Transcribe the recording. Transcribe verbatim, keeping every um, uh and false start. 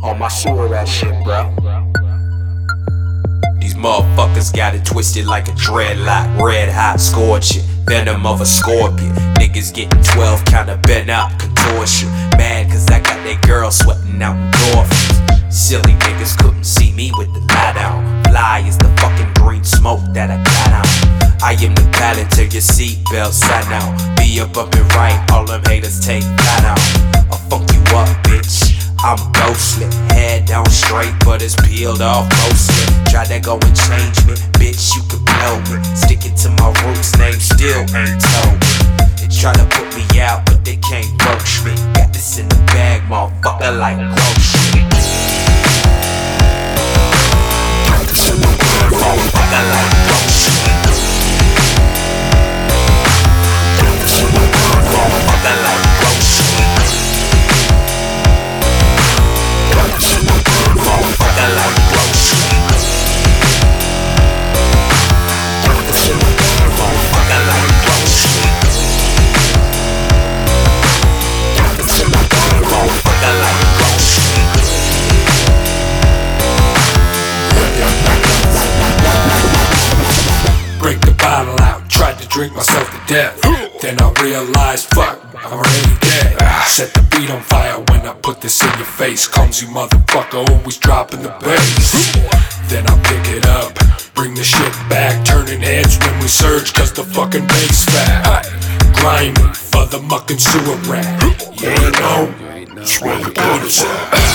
On my sewer rat shit, bro. These motherfuckers got it twisted like a dreadlock. Red hot scorching, venom of a scorpion. Niggas getting twelve kinda bent out, contortion. Mad cause I got that girl sweating out endorphins. Silly niggas couldn't see me with the light on. Fly is the fucking green smoke that I got on. I am the pilot till your seatbelt sign out. Be up up and right, all them haters take that out. I'll funk you up, bitch. I'm ghostly, head down straight, but it's peeled off mostly. Try to go and change me, bitch, you can blow me. Sticking to my roots, name still ain't told me. They try to put me out, but they can't roach me. Got this in the bag, motherfucker, like grocery. Got this in the bag, motherfucker, like grocery. Got this in the bag, motherfucker, like grocery. Motherfucker like grocery. Motherfucker like grocery. Motherfucker like grocery. Break the bottle out, tried to drink myself to death. Then I realized, fuck, I'm already dead. Set the beat on fire when I put this in your face. Clumsy motherfucker, always dropping the bass. Then I pick it up, bring the shit back. Turning heads when we surge, cause the fucking bass fat. Grimy for the muck and sewer rat. You ain't know, it's where the bullets at.